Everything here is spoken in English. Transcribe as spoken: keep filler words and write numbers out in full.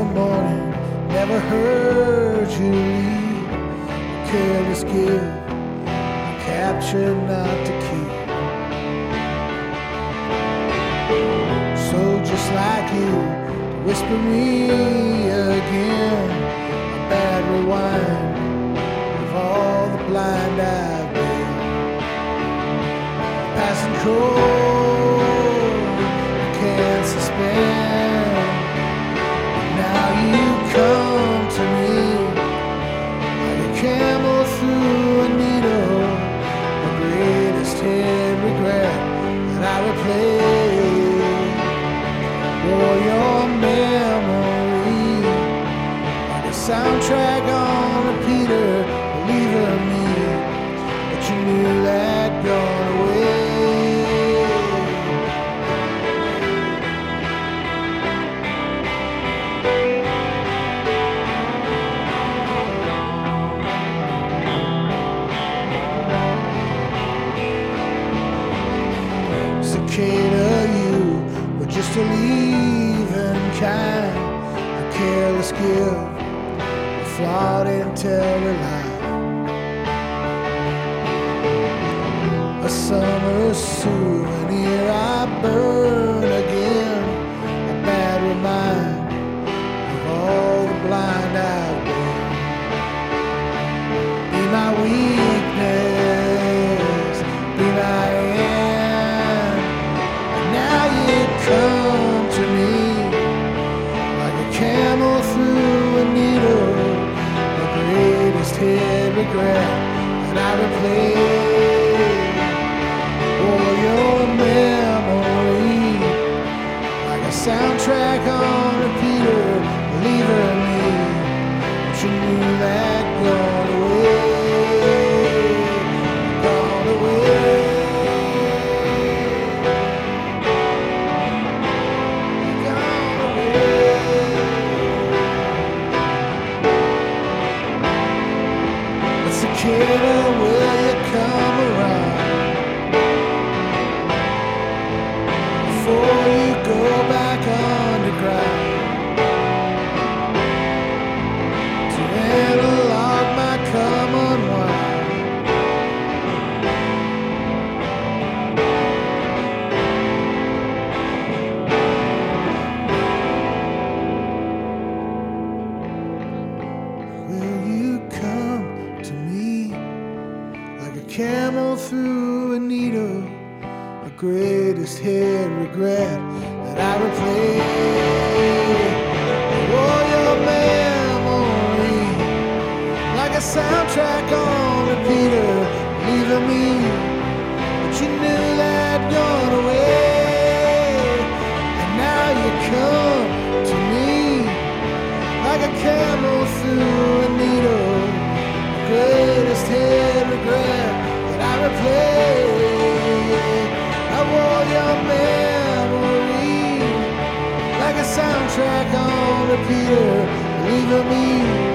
morning, never heard you leave. A careless gift, a capture not to keep. So just like you, to whisper me again, a bad rewind of all the blind I've been. Passing cold, I can't suspend. Now you come to me like a camel through a needle, the greatest hid regret that I replay. For your memory, like a soundtrack on repeater, believing me, but you knew that gone away. Cicada, you were just a leaving kind, a careless gift, a flawed intel lie. A summer souvenir I burn again, a bad reminder of all the blind I've been. Be my weakness, be my end. Now you come to me like a camel through a needle, the greatest hid regret that I replay. For your memory, like a soundtrack on repeater, believing me, but you knew that gone away, gone away. Cicada, will you come around before you go back underground to analog my come unwind? Will you come to me like a camel through a needle, the greatest hid regret that I replay? Oh, your memory, like a soundtrack on repeater, leaving me, but you knew that gone away. And now you come to me like a camel through a needle, greatest hid regret that I replay. I wore your memory like a soundtrack on repeater, leaving me